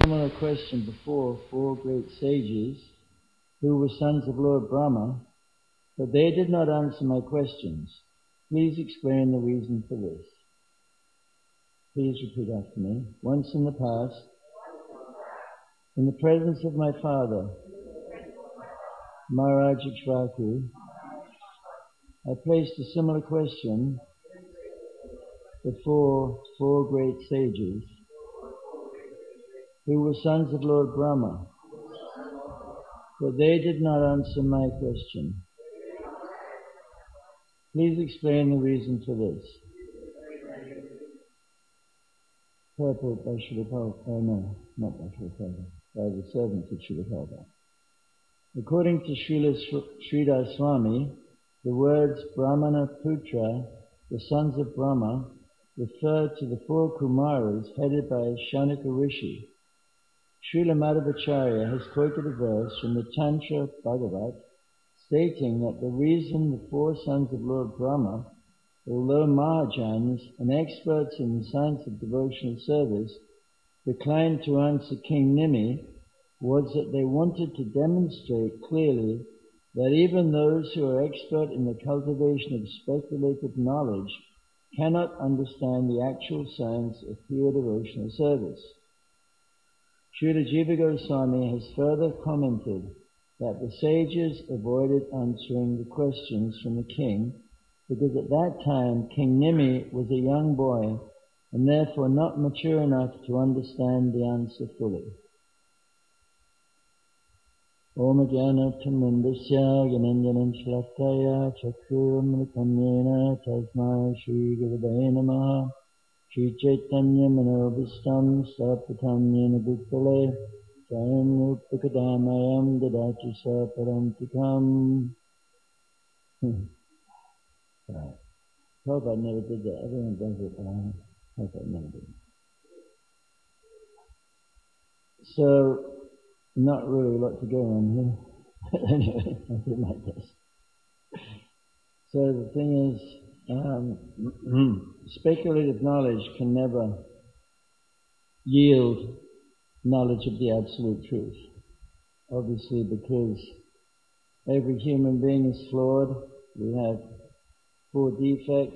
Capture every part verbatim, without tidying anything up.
Similar question before four great sages who were sons of Lord Brahma, but they did not answer my questions. Please explain the reason for this. Please repeat after me. Once in the past, in the presence of my father, Maharaj Ikshvaku, I placed a similar question before four great sages who were sons of Lord Brahma, but they did not answer my question. Please explain the reason for this. Purport by Srila Prabhupada. Oh no, not by Srila Prabhupada. By the servants of Srila Prabhupada. According to Srila Sridhar Swami, the words Brahmana Putra, the sons of Brahma, refer to the four Kumaras headed by Shaunaka Rishi. Srila Madhvacharya has quoted a verse from the Tantra Bhagavat stating that the reason the four sons of Lord Brahma, although Mahajans and experts in the science of devotional service, declined to answer King Nimi was that they wanted to demonstrate clearly that even those who are expert in the cultivation of speculative knowledge cannot understand the actual science of pure devotional service. Srila Jiva Goswami has further commented that the sages avoided answering the questions from the king because at that time King Nimi was a young boy and therefore not mature enough to understand the answer fully. Om Jnana Tamindasya Gyananjanan Shlakaya Chakruamritam Yena Tasmai Shri Gurave Namaha Shri Chaitanya Manobhistam Sapatam Yena Bhutale Jayam Upakadamayam Dadati Saparantikam. Right. Prabhupada never did that. Everyone does it, but I hope I never did. So, not really a lot to go on here. Anyway, I did like this. So the thing is, um, speculative knowledge can never yield knowledge of the absolute truth. Obviously, because every human being is flawed. We have four defects,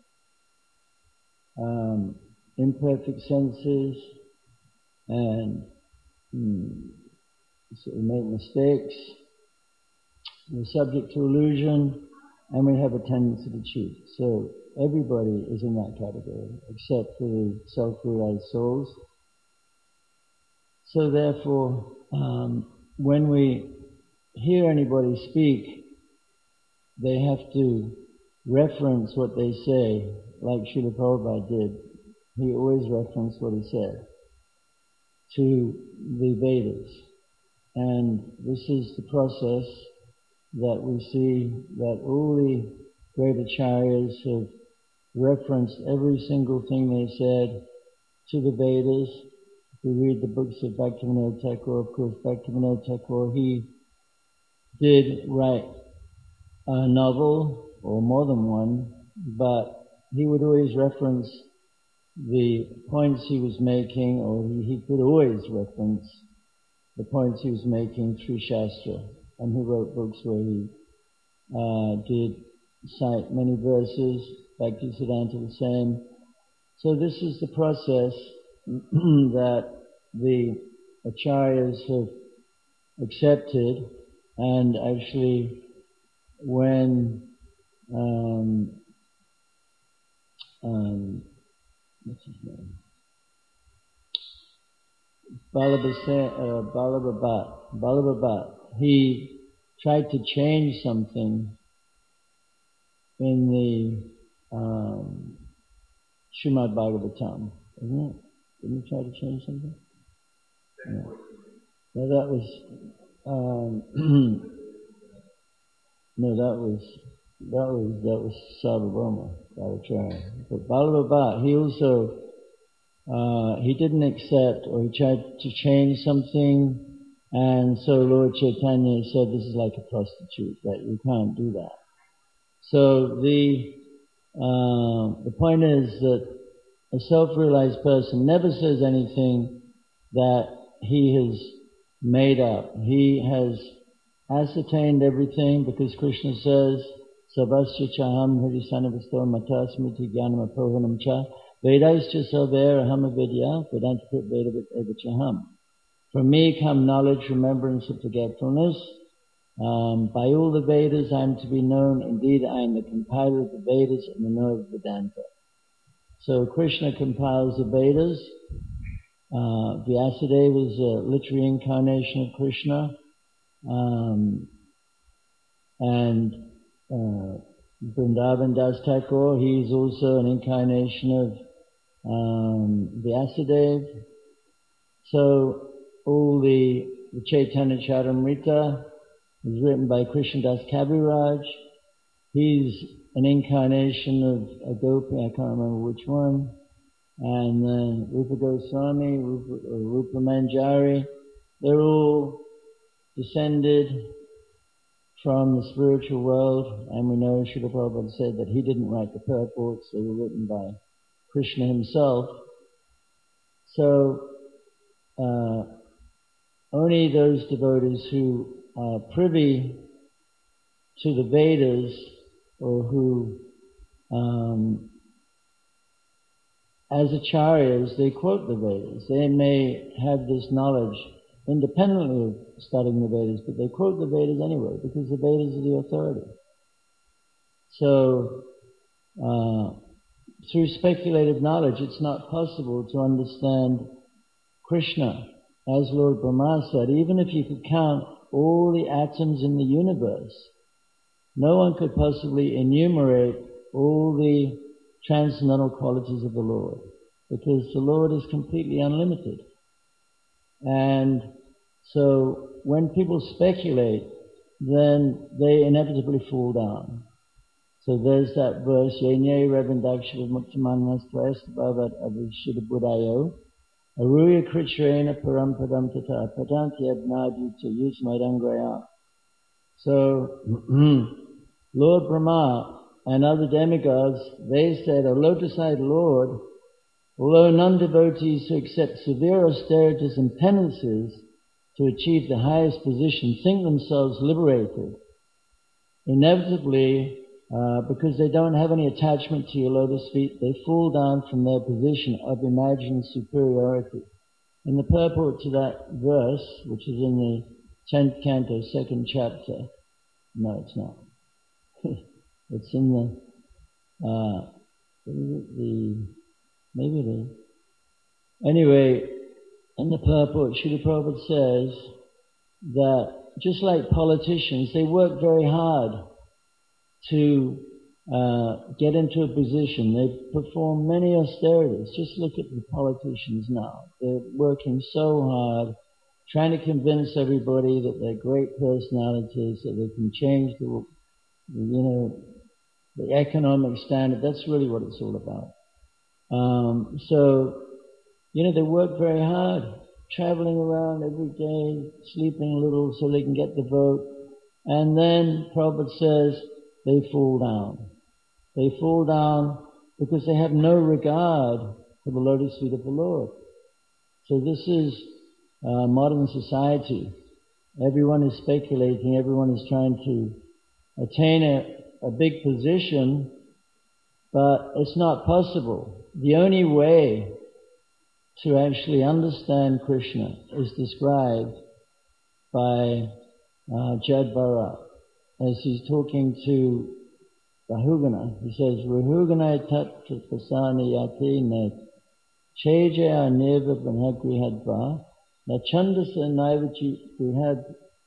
um, imperfect senses, and hmm, so we make mistakes, we're subject to illusion, and we have a tendency to cheat. So everybody is in that category, except for the self-realized souls. So therefore, um, when we hear anybody speak, they have to reference what they say, like Srila Prabhupada did. He always referenced what he said to the Vedas. And this is the process that we see that all the great acharyas have referenced every single thing they said to the Vedas. If we read the books of Bhaktivinoda Thakur, of course Bhaktivinoda Thakur, he did write a novel, or more than one, but he would always reference the points he was making, or he, he could always reference the points he was making through Shastra. And he wrote books where he uh, did cite many verses, Bhaktisiddhanta the same. So this is the process that the acharyas have accepted, and actually when um, um, what's his name? Balabhabat, Balabhabat, he tried to change something in the um, Srimad Bhagavatam, isn't it? Didn't he try to change something? No, no that was um, no, that was that was that was Sarvabhauma, Bhattacharya. But Balabhabat, he also Uh, he didn't accept, or he tried to change something, and so Lord Chaitanya said this is like a prostitute, that you can't do that. So the uh, the point is that a self-realized person never says anything that he has made up. He has ascertained everything because Krishna says, Sabasya chaham hridisanavisto matasmiti jnanam apohanam cha vedaischa sarvera hama vidya vedantaprit vedavit evachaham. From me come knowledge, remembrance, and forgetfulness. Um, by all the Vedas I am to be known. Indeed, I am the compiler of the Vedas and the knower of Vedanta. So Krishna compiles the Vedas. Uh, Vyasadeva is a literary incarnation of Krishna. Um, and uh, Vrindavan Das Thakur, he is also an incarnation of um, Vyasadeva. So all the, the Chaitanya Charitamrita is written by Krishnadas Kaviraj. He's an incarnation of a gopi, I can't remember which one. And then Rupa Goswami, Rupa, uh, Rupa Manjari, they're all descended from the spiritual world. And we know Srila Prabhupada said that he didn't write the purports, they were written by Krishna himself. So, uh, only those devotees who are privy to the Vedas or who, um, as acharyas, they quote the Vedas. They may have this knowledge independently of studying the Vedas, but they quote the Vedas anyway because the Vedas are the authority. So, uh, through speculative knowledge, it's not possible to understand Krishna. As Lord Brahma said, even if you could count all the atoms in the universe, no one could possibly enumerate all the transcendental qualities of the Lord, because the Lord is completely unlimited. And so when people speculate, then they inevitably fall down. So there's that verse, Yenye Revendakshiva Muktamannas Tvayastabhavat Avishidabhudayo Aruya Kritrena Parampadam Tata Padanti Abnadita Yusmaidangraya. So, Lord Brahma and other demigods, they said, O lotus-eyed Lord, although non-devotees who accept severe austerities and penances to achieve the highest position think themselves liberated, inevitably, uh, because they don't have any attachment to your lotus feet, they fall down from their position of imagined superiority. In the purport to that verse, which is in the tenth canto, second chapter, no, it's not. It's in the, uh, the, maybe it is. Anyway, in the purport, Srila Prabhupada says that just like politicians, they work very hard to uh, get into a position. They perform many austerities. Just look at the politicians now. They're working so hard, trying to convince everybody that they're great personalities, that they can change the, you know, the economic standard. That's really what it's all about. Um, so, you know, they work very hard, traveling around every day, sleeping a little so they can get the vote. And then Prabhupada says they fall down. They fall down because they have no regard for the lotus feet of the Lord. So this is uh, modern society. Everyone is speculating, everyone is trying to attain a, a big position, but it's not possible. The only way to actually understand Krishna is described by uh, Jad Bharat as he's talking to Rahugana. He says, Rahugana tat pasani yati net chejaya neva banhagrihadva na chandasa naivachi grihad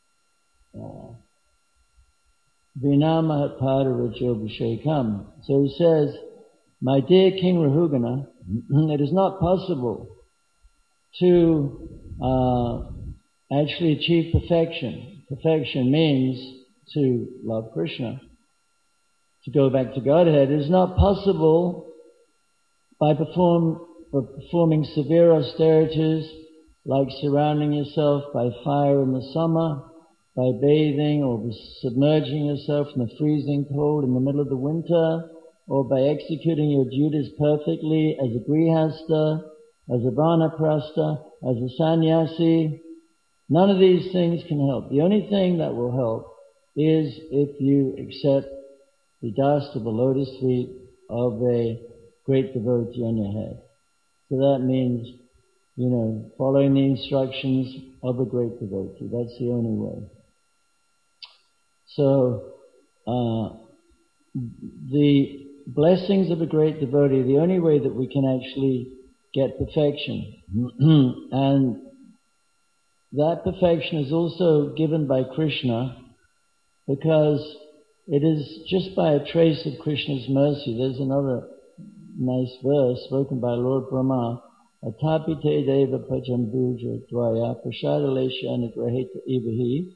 vinamahat padarajobhishekam. So he says, my dear King Rahugana, it is not possible to uh, actually achieve perfection. Perfection means to love Krishna, to go back to Godhead. It is not possible by perform, by performing severe austerities, like surrounding yourself by fire in the summer, by bathing or submerging yourself in the freezing cold in the middle of the winter, or by executing your duties perfectly as a grihasta, as a vanaprastha, as a sannyasi. None of these things can help. The only thing that will help is if you accept the dust of the lotus feet of a great devotee on your head. So that means, you know, following the instructions of a great devotee. That's the only way. So, uh, the blessings of a great devotee, the only way that we can actually get perfection. And that perfection is also given by Krishna, because it is just by a trace of Krishna's mercy. There's another nice verse spoken by Lord Brahma. Atapite deva pachambuja dvaya prashadalesha anagrahita ivahi.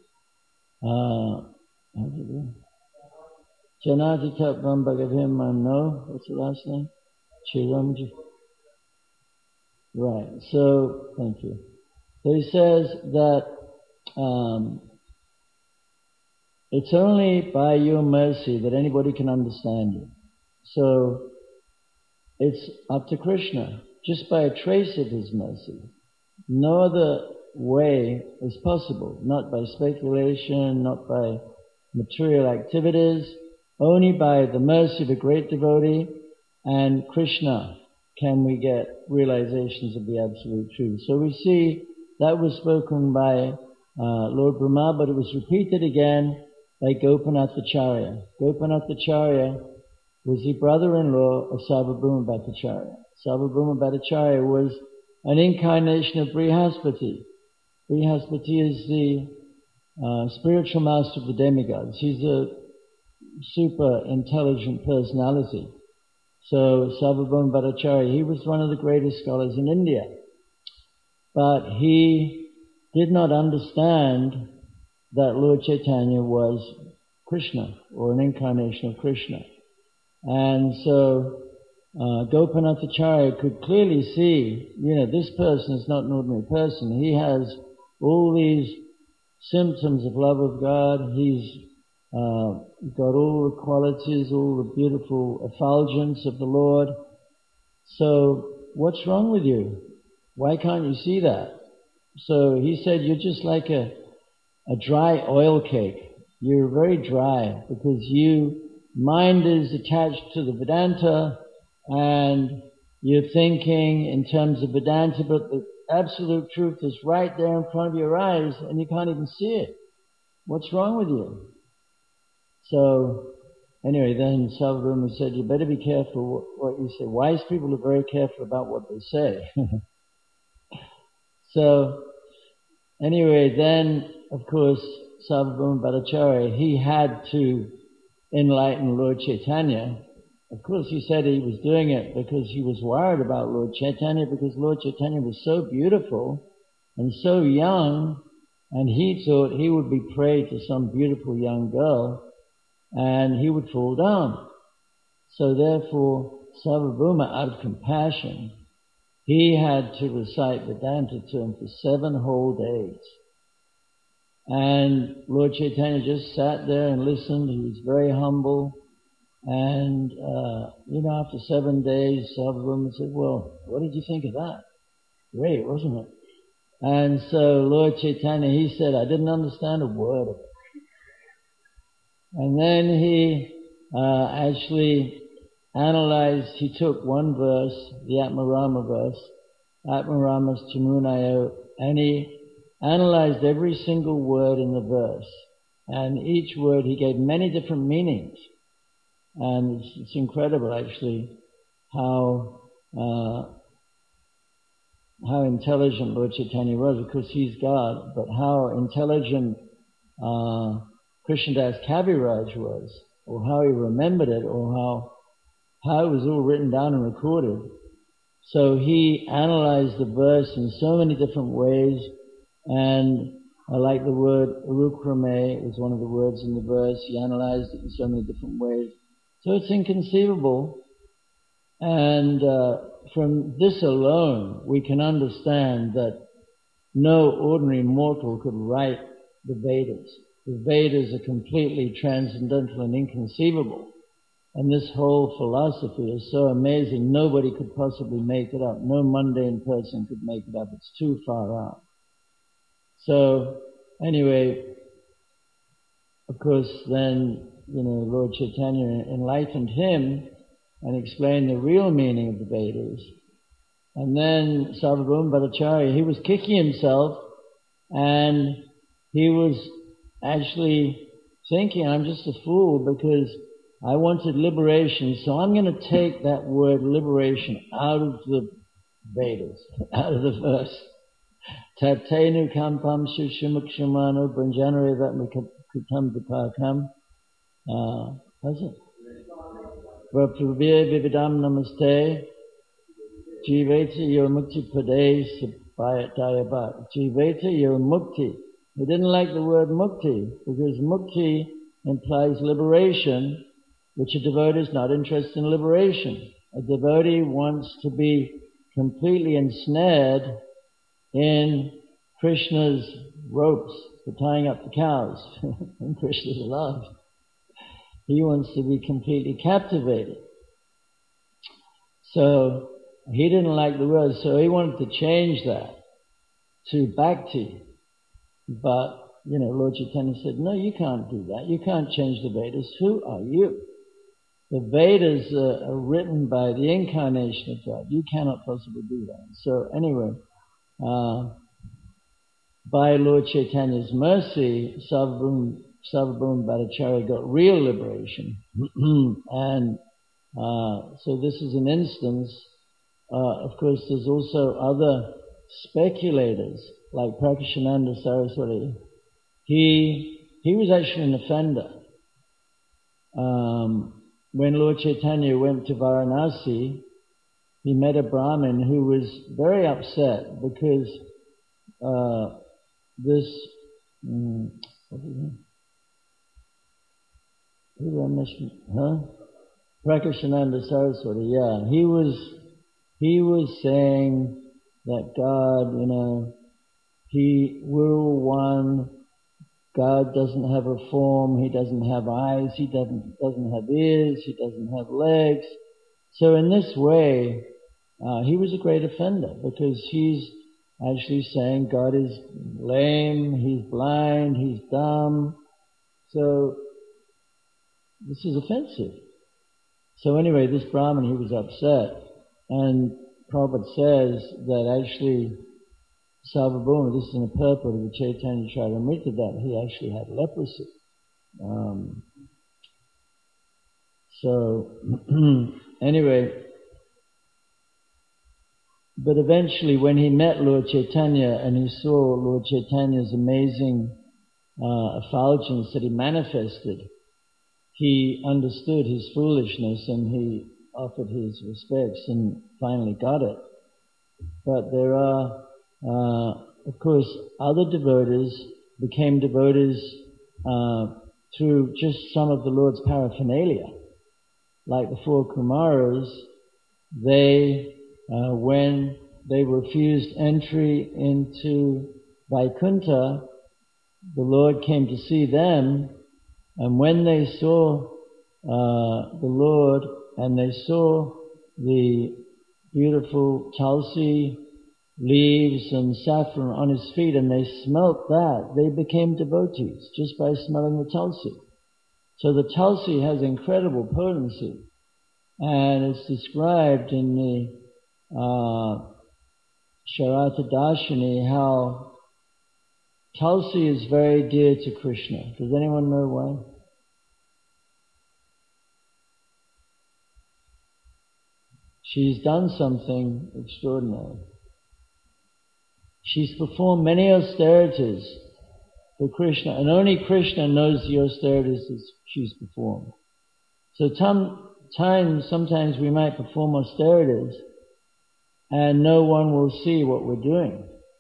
How do you do? Janati tapvam bhagavim mano. What's the last name? Chiramji. Right. So, thank you. So he says that um, it's only by your mercy that anybody can understand you. So it's up to Krishna, just by a trace of his mercy. No other way is possible, not by speculation, not by material activities, only by the mercy of a great devotee and Krishna can we get realizations of the absolute truth. So we see that was spoken by uh, Lord Brahma, but it was repeated again by Gopinathacharya. Gopinathacharya was the brother-in-law of Sarvabhauma Bhattacharya. Sarvabhauma Bhattacharya was an incarnation of Brihaspati. Brihaspati is the uh, spiritual master of the demigods. He's a super intelligent personality. So Sarvabhauma Bhattacharya, he was one of the greatest scholars in India. But he did not understand that Lord Chaitanya was Krishna, or an incarnation of Krishna. And so uh, Gopinathacharya could clearly see, you know, this person is not an ordinary person. He has all these symptoms of love of God. He's uh, got all the qualities, all the beautiful effulgence of the Lord. So what's wrong with you? Why can't you see that? So he said, you're just like a, a dry oil cake. You're very dry because you, mind is attached to the Vedanta and you're thinking in terms of Vedanta, but the absolute truth is right there in front of your eyes and you can't even see it. What's wrong with you? So anyway, then Sarvabhauma said, you better be careful what you say. Wise people are very careful about what they say. So anyway, then of course Sarvabhauma Bhattacharya, he had to enlighten Lord Chaitanya. Of course he said he was doing it because he was worried about Lord Chaitanya, because Lord Chaitanya was so beautiful and so young, and he thought he would be prey to some beautiful young girl and he would fall down. So therefore Sarvabhauma, out of compassion, he had to recite Vedanta to him for seven whole days. And Lord Chaitanya just sat there and listened. He was very humble. And, uh, you know, after seven days, Sarvabhauma said, well, what did you think of that? Great, wasn't it? And so Lord Chaitanya, he said, I didn't understand a word of it. And then he uh, actually analyzed, he took one verse, the Atmarama verse, Atmaramas Chamunayo, and he analyzed every single word in the verse. And each word he gave many different meanings. And it's, it's incredible actually how uh, how intelligent Lord Chaitanya was. Of course he's God, but how intelligent uh, Krishnadas Kaviraj was, or how he remembered it, or how how it was all written down and recorded. So he analyzed the verse in so many different ways, and I like the word urukrame, it was one of the words in the verse. He analyzed it in so many different ways. So it's inconceivable, and uh, from this alone we can understand that no ordinary mortal could write the Vedas. The Vedas are completely transcendental and inconceivable. And this whole philosophy is so amazing, nobody could possibly make it up. No mundane person could make it up. It's too far out. So, anyway, of course, then, you know, Lord Chaitanya enlightened him and explained the real meaning of the Vedas. And then Sarvabhauma Bhattacharya, he was kicking himself, and he was actually thinking, I'm just a fool because I wanted liberation, so I'm going to take that word liberation out of the Vedas, out of the verse. Tatenu kampam shushumakshamano branjanare vatmikutam vipakam. Uh, how's it? Vaprabhya vividam namaste jiveta yomukti pade sabayatayabat. Jiveta yomukti. He didn't like the word mukti because mukti implies liberation, which a devotee is not interested in liberation. A devotee wants to be completely ensnared in Krishna's ropes for tying up the cows in Krishna's love. He wants to be completely captivated. So he didn't like the word, so he wanted to change that to bhakti. But, you know, Lord Chaitanya said, no, you can't do that. You can't change the Vedas. Who are you? The Vedas uh, are written by the incarnation of God. You cannot possibly do that. So anyway, uh, by Lord Chaitanya's mercy, Sarvabhauma Bhattacharya got real liberation. and uh, so this is an instance. Uh, of course, there's also other speculators, like Prakashananda Saraswati. He, he was actually an offender. Um, when Lord Chaitanya went to Varanasi, he met a Brahmin who was very upset because uh, this, um, what is it? Who did I mention? Huh? Prakashananda Saraswati, yeah. He was, he was saying that God, you know, He, we're all one. God doesn't have a form. He doesn't have eyes. He doesn't doesn't have ears. He doesn't have legs. So in this way, uh, he was a great offender because he's actually saying God is lame. He's blind. He's dumb. So this is offensive. So anyway, this Brahmin, he was upset, and Prabhupada says that actually Sarvabhauma, this is in the purport of the Chaitanya Charitamrita, that he actually had leprosy. Um, so, anyway, but eventually when he met Lord Chaitanya and he saw Lord Chaitanya's amazing uh, effulgence that he manifested, he understood his foolishness and he offered his respects and finally got it. But there are Uh, of course, other devotees became devotees uh, through just some of the Lord's paraphernalia. Like the four Kumaras, they, uh, when they refused entry into Vaikuntha, the Lord came to see them, and when they saw uh, the Lord and they saw the beautiful Tulsi leaves and saffron on his feet, and they smelt that, they became devotees just by smelling the Tulsi. So the Tulsi has incredible potency, and it's described in the uh, Sharata Darshini how Tulsi is very dear to Krishna. Does anyone know why? She's done something extraordinary. She's performed many austerities for Krishna, and only Krishna knows the austerities that she's performed. So times, sometimes we might perform austerities and no one will see what we're doing.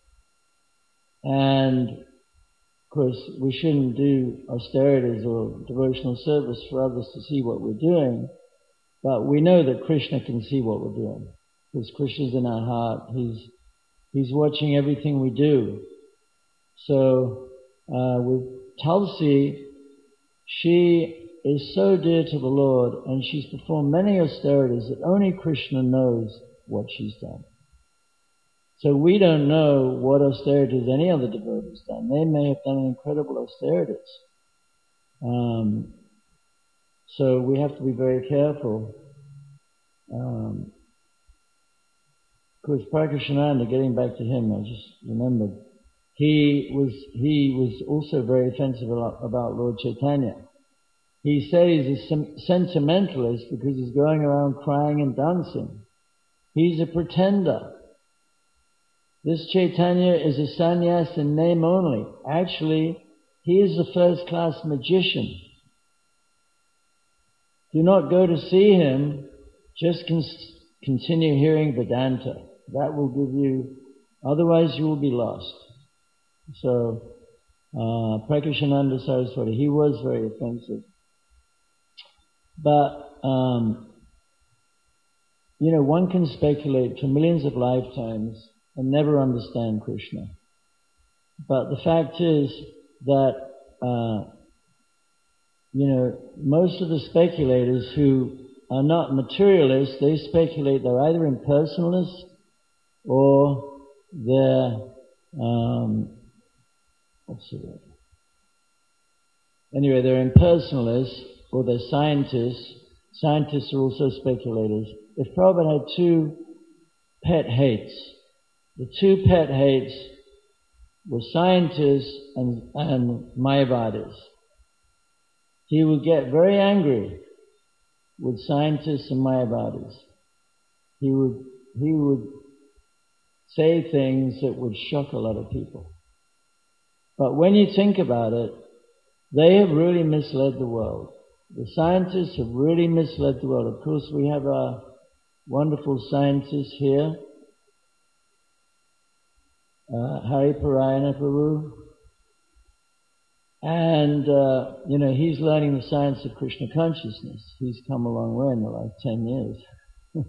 And of course, we shouldn't do austerities or devotional service for others to see what we're doing, but we know that Krishna can see what we're doing, because Krishna's in our heart. He's He's watching everything we do. So uh, with Tulsi, she is so dear to the Lord, and she's performed many austerities that only Krishna knows what she's done. So we don't know what austerities any other devotee has done. They may have done incredible austerities. Um, so we have to be very careful. Um, of course, Prakashananda, getting back to him, I just remembered, he was he was also very offensive about Lord Chaitanya. He said he's a sentimentalist because he's going around crying and dancing. He's a pretender. This Chaitanya is a sannyas in name only. Actually, he is a first-class magician. Do not go to see him, just con- continue hearing Vedanta. That will give you, otherwise you will be lost. So, uh, Prakashananda Saraswati, he was very offensive. But, um, you know, one can speculate for millions of lifetimes and never understand Krishna. But the fact is that, uh, you know, most of the speculators who are not materialists, they speculate they're either impersonalists or they're, um, what's the word? Anyway, they're impersonalists or they're scientists. Scientists are also speculators. If Prabhupada had two pet hates, the two pet hates were scientists and, and Mayavadis. He would get very angry with scientists and Mayavadis. He would, he would say things that would shock a lot of people. But when you think about it, they have really misled the world. The scientists have really misled the world. Of course, we have our wonderful scientists here, uh, Hari Parayana Prabhu, and uh, you know, he's learning the science of Krishna consciousness. He's come a long way in the last ten years.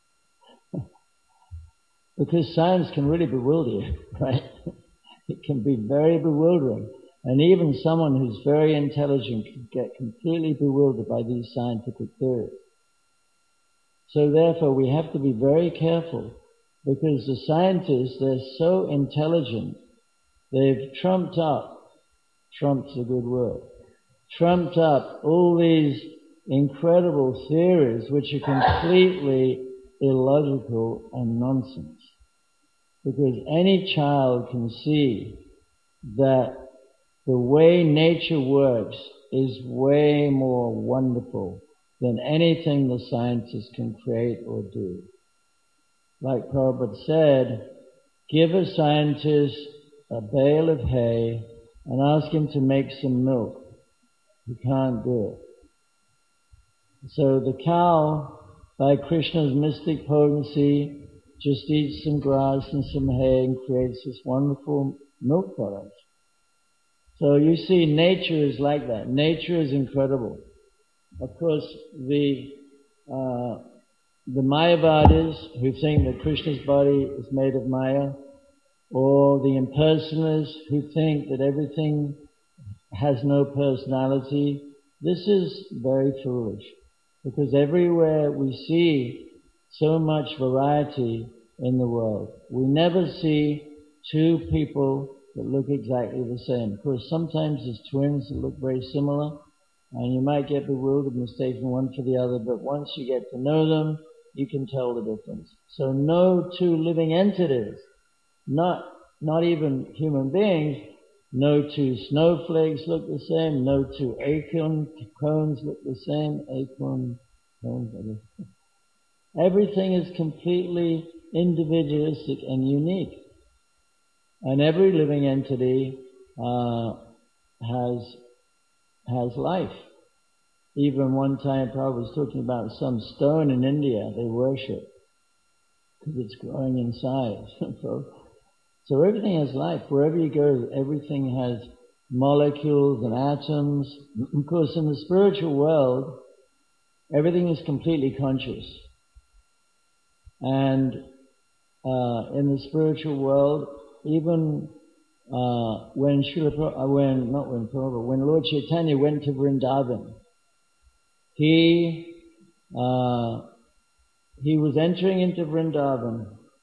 Because science can really bewilder you, right? It can be very bewildering. And even someone who's very intelligent can get completely bewildered by these scientific theories. So therefore we have to be very careful, because the scientists, they're so intelligent, they've trumped up, trump's a good word, trumped up all these incredible theories which are completely illogical and nonsense. Because any child can see that the way nature works is way more wonderful than anything the scientists can create or do. Like Prabhupada said, give a scientist a bale of hay and ask him to make some milk. He can't do it. So the cow, by Krishna's mystic potency, just eats some grass and some hay and creates this wonderful milk product. So you see, nature is like that. Nature is incredible. Of course, the uh, the Mayavadis who think that Krishna's body is made of Maya, or the impersonalists who think that everything has no personality, this is very foolish. Because everywhere we see so much variety in the world. We never see two people that look exactly the same. Of course, sometimes there's twins that look very similar, and you might get bewildered, mistaken one for the other, but once you get to know them, you can tell the difference. So no two living entities, not, not even human beings, no two snowflakes look the same, no two acorn cones look the same, acorn cones, I guess. Everything is completely individualistic and unique. And every living entity uh, has has life. Even one time Prabhupada was talking about some stone in India they worship because it's growing in size. so, so everything has life. Wherever you go, everything has molecules and atoms. Of course, in the spiritual world, everything is completely conscious. And uh, in the spiritual world, even uh, when Srila Prabhupada, when not when Prabhupada, when Lord Chaitanya went to Vrindavan, he uh, he was entering into Vrindavan,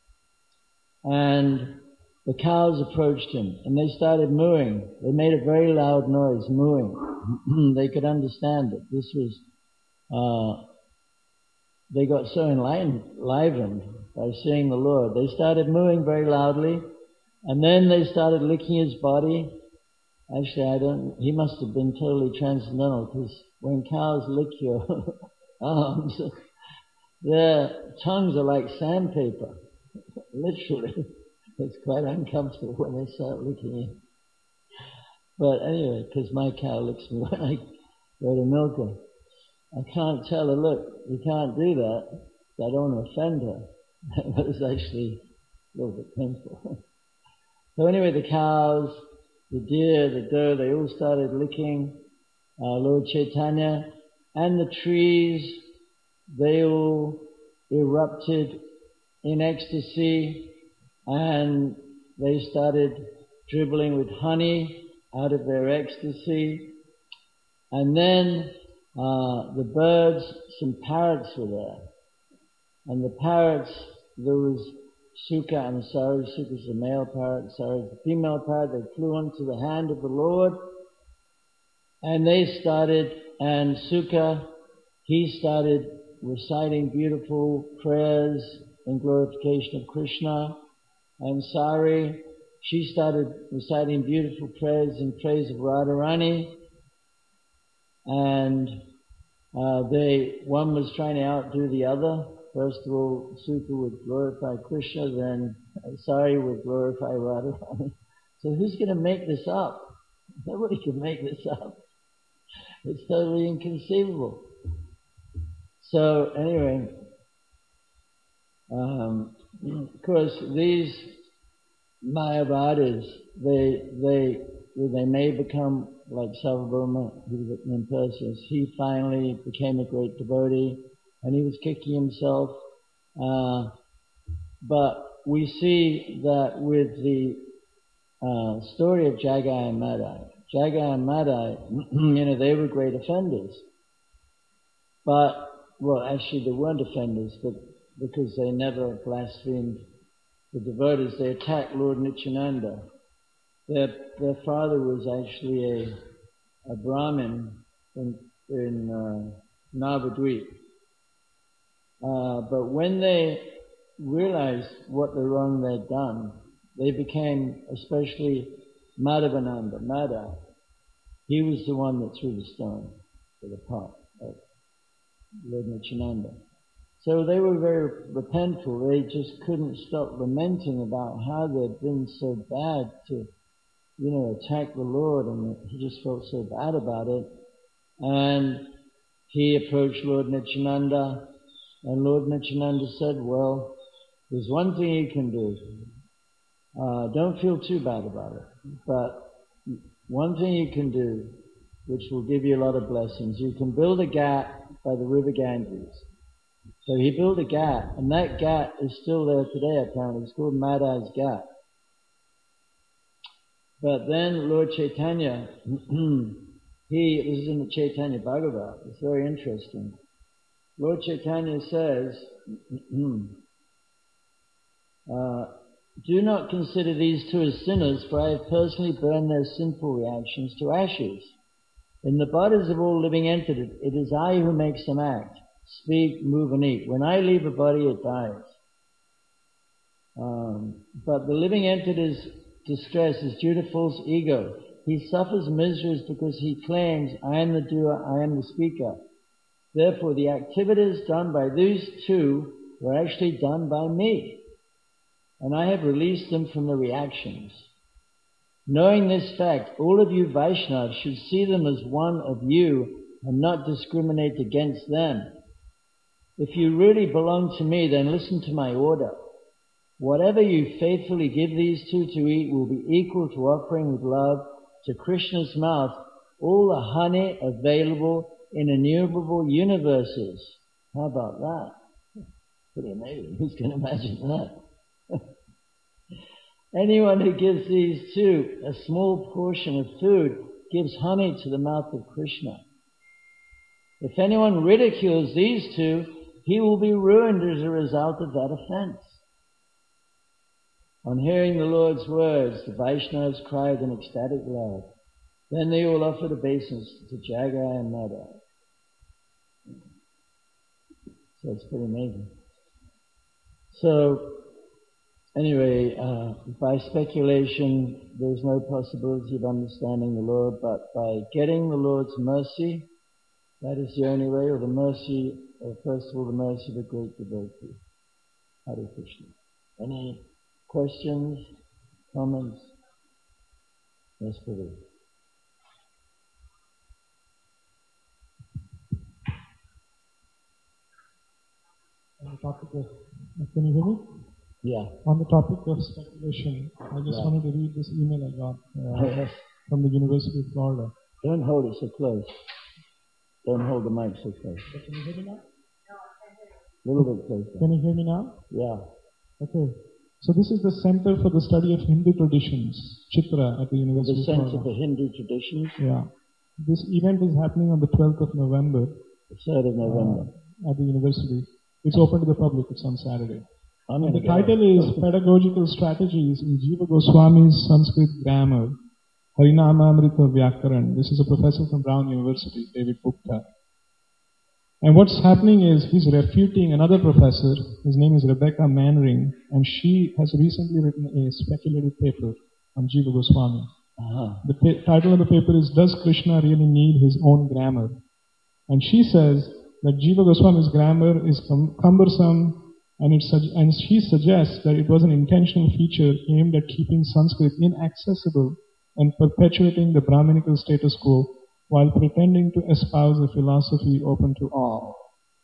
and the cows approached him, and they started mooing. They made a very loud noise, mooing. They could understand it. This was, uh, they got so enlivened by seeing the Lord. They started mooing very loudly, and then they started licking his body. Actually, I don't, he must have been totally transcendental, because when cows lick your arms, their tongues are like sandpaper, literally. It's quite uncomfortable when they start licking you. But anyway, because my cow licks me when I go to milk her. I can't tell her, look, you can't do that. I don't want to offend her. But it's actually a little bit painful. So anyway, the cows, the deer, the doe, they all started licking uh, Lord Chaitanya. And the trees, they all erupted in ecstasy. And they started dribbling with honey out of their ecstasy. And then uh, the birds, some parrots were there. And the parrots, there was Sukha and Sari. Sukha is the male parrot, Sari is the female parrot. They flew onto the hand of the Lord. And they started, and Sukha, he started reciting beautiful prayers in glorification of Krishna. And Sari, she started reciting beautiful prayers in praise of Radharani. And uh, they, one was trying to outdo the other. First of all, Sukha would glorify Krishna, then Sari would glorify Radharani. So who's going to make this up? Nobody can make this up. It's totally inconceivable. So anyway, um, of course, these Mayavadis, they they they may become like Sarvabhauma, who was in Perseus. He finally became a great devotee, and he was kicking himself. Uh, but we see that with the uh, story of Jagai and Madai, Jagai and Madai, you know, they were great offenders. But, well, actually they weren't offenders, but because they never blasphemed the devotees, they attacked Lord Nityananda. Their their father was actually a a Brahmin in in uh, Navadvip. Uh, but when they realized what the wrong they'd done, they became, especially Madhavananda, Madha. He was the one that threw the stone to the pot of Lord Nityananda. So they were very repentful. They just couldn't stop lamenting about how they'd been so bad to, you know, attack the Lord, and he just felt so bad about it. And he approached Lord Nityananda, and Lord Nityananda said, well, there's one thing you can do. Uh, don't feel too bad about it. But one thing you can do, which will give you a lot of blessings, you can build a ghat by the river Ganges. So he built a ghat, and that ghat is still there today apparently. It's called Madai's Ghat. But then Lord Chaitanya, he, this is in the Chaitanya Bhagavat, it's very interesting. Lord Chaitanya says, uh, do not consider these two as sinners, for I have personally burned their sinful reactions to ashes. In the bodies of all living entities, it is I who makes them act, speak, move, and eat. When I leave a body, it dies. Um, but the living entity's distress is due to false ego. He suffers miseries because he claims, I am the doer, I am the speaker. Therefore, the activities done by these two were actually done by me, and I have released them from the reactions. Knowing this fact, all of you Vaishnavas should see them as one of you and not discriminate against them. If you really belong to me, then listen to my order. Whatever you faithfully give these two to eat will be equal to offering with love to Krishna's mouth all the honey available in innumerable universes. How about that? Pretty amazing. Who's going to imagine that? Anyone who gives these two a small portion of food gives honey to the mouth of Krishna. If anyone ridicules these two, he will be ruined as a result of that offense. On hearing the Lord's words, the Vaishnavas cried in ecstatic love. Then they all offered obeisance to Jagai and Madhav. So it's pretty amazing. So, anyway, uh, by speculation, there's no possibility of understanding the Lord, but by getting the Lord's mercy, that is the only way, or the mercy, or first of all, the mercy of a great devotee. Hare Krishna. Any questions, comments? Yes, Prabhu. On the topic of, can you hear me? Yeah. On the topic of speculation, I just yeah. wanted to read this email I got uh, yes. from the University of Florida. Don't hold it so close. Don't hold the mic so close. So can you hear me now? A little bit closer. Can you hear me now? Yeah. Okay. So this is the Center for the Study of Hindu Traditions, Chitra, at the University the of Florida. The Center for Hindu Traditions? Yeah. This event is happening on the twelfth of November. The third of November. Uh, at the university. It's open to the public. It's on Saturday. I'm and the title is Pedagogical Strategies in Jiva Goswami's Sanskrit Grammar, Harinamamrita Vyakaran. This is a professor from Brown University, David Gupta. And what's happening is he's refuting another professor. His name is Rebecca Manring, and she has recently written a speculative paper on Jiva Goswami. Uh-huh. The pa- title of the paper is Does Krishna Really Need His Own Grammar? And she says that Jiva Goswami's grammar is cum- cumbersome, and, it su- and she suggests that it was an intentional feature aimed at keeping Sanskrit inaccessible and perpetuating the Brahminical status quo while pretending to espouse a philosophy open to all.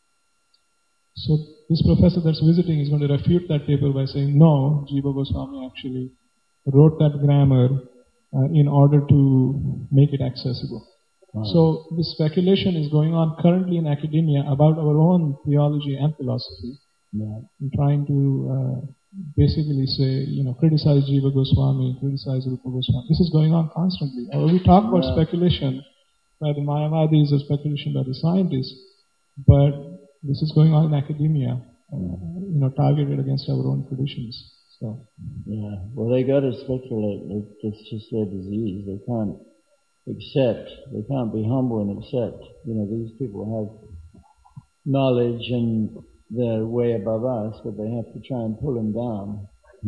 So this professor that's visiting is going to refute that paper by saying, no, Jiva Goswami actually wrote that grammar uh, in order to make it accessible. Wow. So this speculation is going on currently in academia about our own theology and philosophy. Yeah. And trying to uh, basically say, you know, criticize Jiva Goswami, criticize Rupa Goswami. This is going on constantly. Uh, we talk about yeah. speculation by the Mayavadis or speculation by the scientists, but this is going on in academia, uh, you know, targeted against our own traditions. So, yeah. Well, they got to speculate. It's just their disease. They can't accept. They can't be humble and accept. You know, these people have knowledge and they're way above us, but they have to try and pull them down.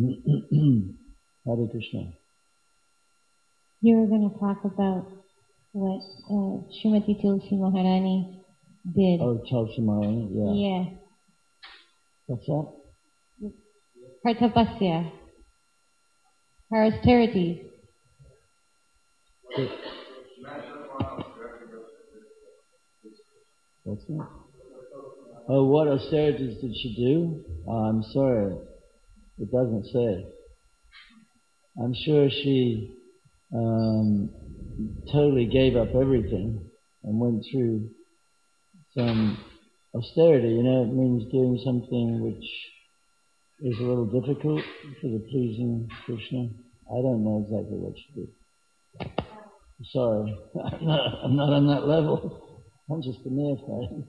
Hare Krishna. You were going to talk about what uh, Srimati Tulsi Maharani did. Oh, Tulsi Maharani, yeah. Yeah. What's that? Her tapasya. Her austerities. What's that? Oh, what austerities did she do? Oh, I'm sorry. It doesn't say. I'm sure she um, totally gave up everything and went through some austerity. You know, it means doing something which is a little difficult for the pleasing Krishna. I don't know exactly what she did. Sorry. I'm not, I'm not on that level. I'm just a neophyte.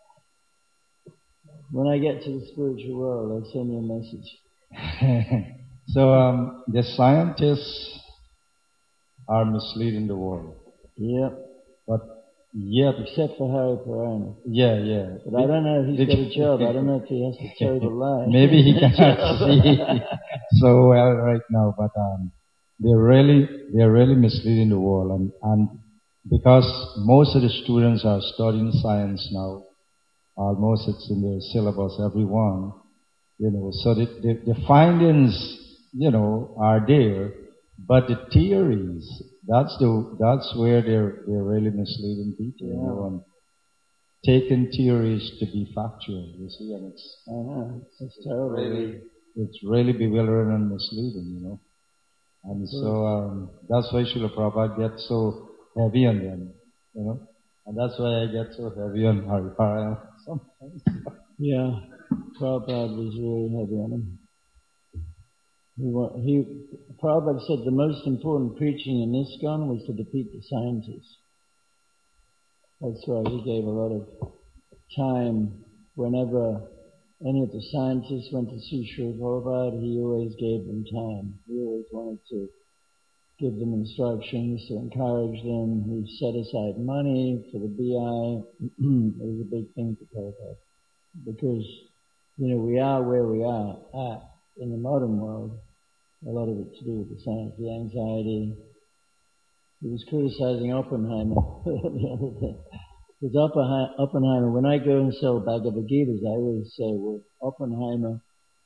When I get to the spiritual world, I'll send you a message. So, um, the scientists are misleading the world. Yep. But yet... Except for Hari Parayana. Yeah, yeah. But I don't know if he's got a job. I don't know if he has to toe the line. Maybe he cannot see so well right now, but um, they're really, they're really misleading the world. And, and because most of the students are studying science now, almost it's in their syllabus, everyone, you know, so the, the, the findings, you know, are there, but the theories, that's the, that's where they're, they're really misleading people, yeah. You know, and taking theories to be factual, you see, and it's, I know, it's, it's really, it's really bewildering and misleading, you know. And so, um, that's why Srila Prabhupada gets so heavy on them, you know. And that's why I get so heavy on Hari Parayana sometimes. Yeah, Prabhupada was really heavy on him. He, he, Prabhupada said the most important preaching in ISKCON was to defeat the scientists. That's why he gave a lot of time. Whenever any of the scientists went to see Srila Prabhupada, he always gave them time. He always wanted to give them instructions, to encourage them. He set aside money for the B I. It was a big thing for Prabhupada. Because, you know, we are where we are at in the modern world. A lot of it to do with the science, the anxiety. He was criticizing Oppenheimer the other day. Because Oppenheimer, when I go and sell Bhagavad Gitas, I always say, well, Oppenheimer,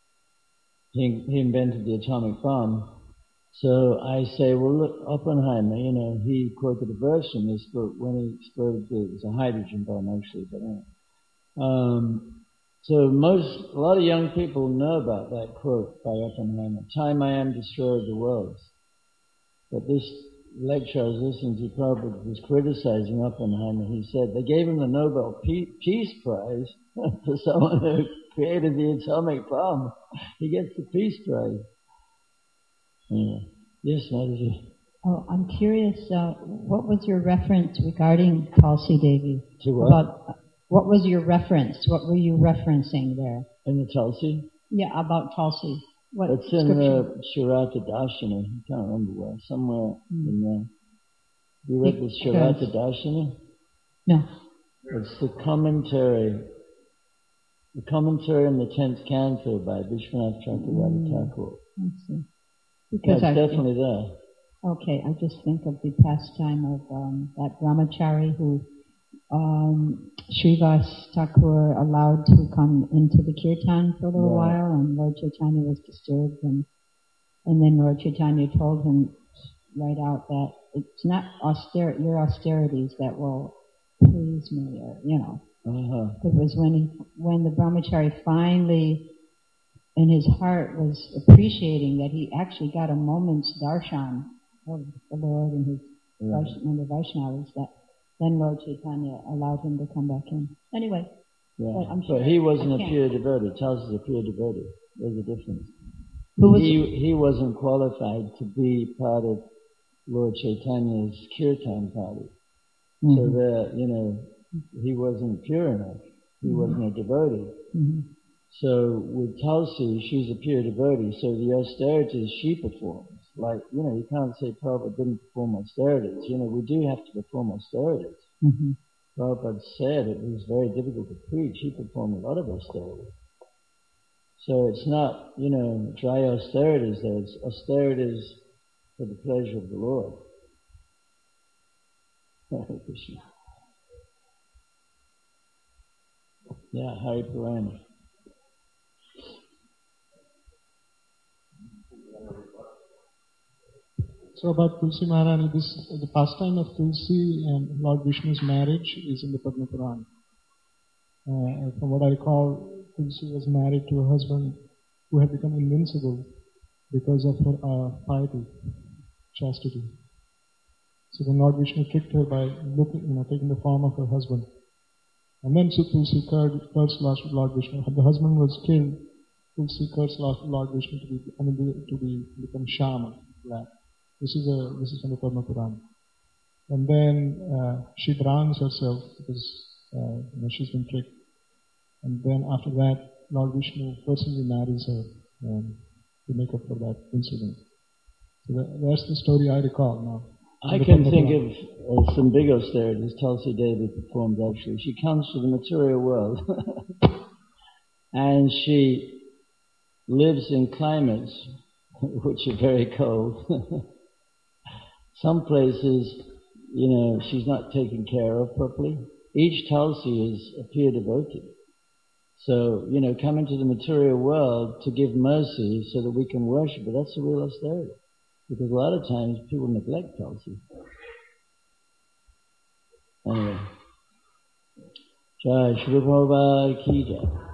he, he invented the atomic bomb. So I say, well, look, Oppenheimer, you know, he quoted a verse from this book when he exploded the, it was a hydrogen bomb actually, but anyway. Um, so most, a lot of young people know about that quote by Oppenheimer, time I am destroyed the worlds. But this lecture I was listening to, Prabhupada was criticizing Oppenheimer. He said they gave him the Nobel Peace Prize for someone who created the atomic bomb. He gets the Peace Prize. Yeah. Yes, Mataji. Oh, I'm curious, uh, what was your reference regarding Tulsi Devi? To what? About, uh, what was your reference? What were you referencing there? In the Tulsi? Yeah, about Tulsi. What it's in the Shirata Darshana. I can't remember where. Somewhere mm. in there. You read the Shirata Darshana? No. It's the commentary. The commentary in the tenth canto by Vishwanath Chakravarti mm. Thakur. I see. Because yeah, it's I definitely think, there. Okay, I just think of the pastime of um, that brahmachari who um, Srivas Thakur allowed to come into the kirtan for a little right. while, and Lord Chaitanya was disturbed, and and then Lord Chaitanya told him right out that it's not auster- your austerities that will please me, or you know. Uh-huh. It was when he, when the brahmachari finally, in his heart, was appreciating that he actually got a moment's darshan of the Lord and his right. Vaishnava, and the Vaishnavas, that then Lord Chaitanya allowed him to come back in. Anyway, yeah. but I'm sure but he wasn't a pure devotee. Tells us a pure devotee. There's a difference. Who was he he wasn't qualified to be part of Lord Chaitanya's kirtan party. Mm-hmm. So that, you know, he wasn't pure enough. He mm-hmm. wasn't a devotee. Mm-hmm. So with Tulsi, she's a pure devotee. So the austerities she performs, like, you know, you can't say Prabhupada didn't perform austerities. You know, we do have to perform austerities. Mm-hmm. Prabhupada said it was very difficult to preach. He performed a lot of austerities. So it's not, you know, dry austerities there. It's austerities for the pleasure of the Lord. Hare Krishna. Yeah, Hari Purana. So about Tulsi Maharani, this the pastime of Tulsi and Lord Vishnu's marriage is in the Padma Purana. Uh, from what I recall, Tulsi was married to a husband who had become invincible because of her uh, piety, chastity. So then Lord Vishnu tricked her by looking, you know, taking the form of her husband. And then so Tulsi cursed Lord Vishnu. The husband was killed. Tulsi cursed Lord Vishnu to be, I mean, to be become Shama, black. This is a this is from the Padma Purana. And then uh, she drowns herself because uh, you know, she's been tricked. And then after that, Lord Vishnu personally marries her um, to make up for that incident. So that, that's the story I recall now. I can think of uh, some big austerities Tulsi Devi performed actually. She comes from the material world and she lives in climates which are very cold. Some places, you know, she's not taken care of properly. Each Tulsi is a pure devotee. So, you know, come into the material world to give mercy so that we can worship it. That's a real austerity. Because a lot of times people neglect Tulsi. Anyway. Jai Shri Prabhupada Ki Jai.